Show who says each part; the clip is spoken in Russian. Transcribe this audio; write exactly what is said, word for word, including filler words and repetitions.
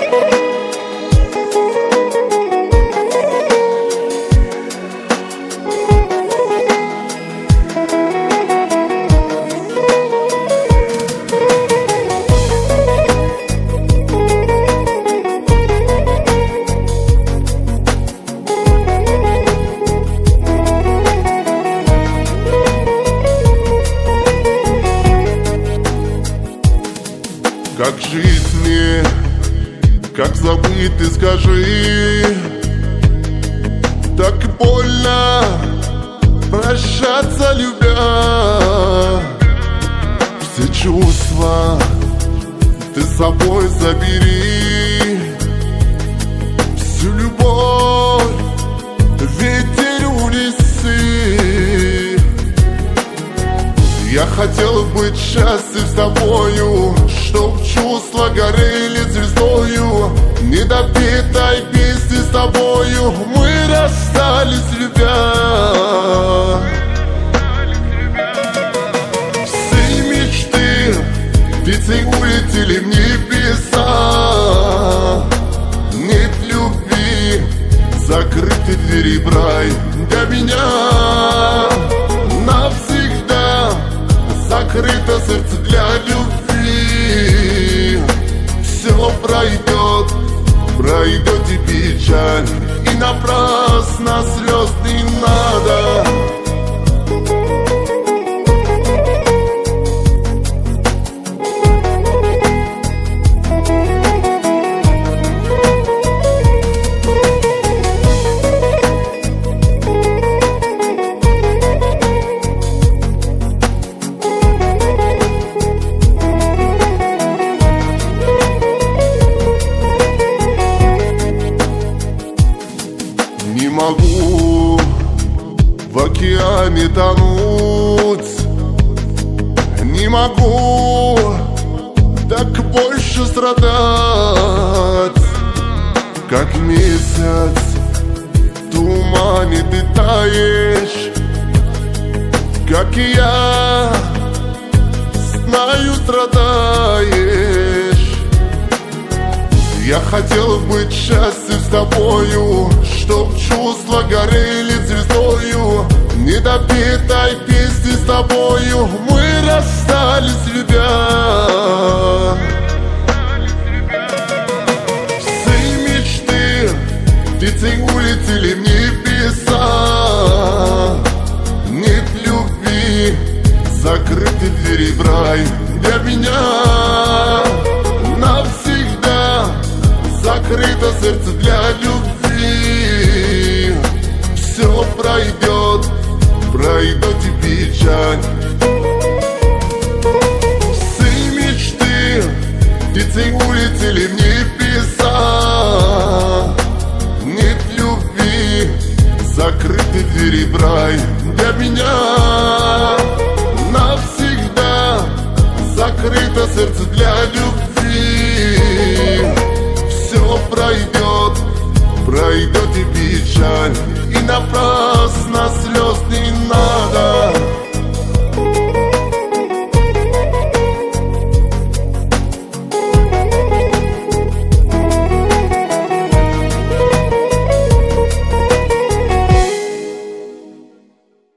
Speaker 1: Как жить мне, как забыть, ты скажи. Так больно прощаться, любя. Все чувства ты с собой забери. Всю любовь ветер унеси. Я хотел быть счастлив с тобою, чтоб чувства горели звездою. Недопетой песни с тобою мы расстались, любя. Все мечты птицей улетели в небеса. Нет любви, закрыты двери в рай для меня. Навсегда закрыто сердце для любви. Все пройдет, пройдет и печаль, и напрасно слез не надо. Не могу в океане тонуть, не могу так больше страдать. Как месяц в тумане ты таешь, как и я, знаю, страдаешь. Я хотел быть счастлив с тобою, чтоб чувства горели звездою. Недопетой песни с тобою мы расстались, любя.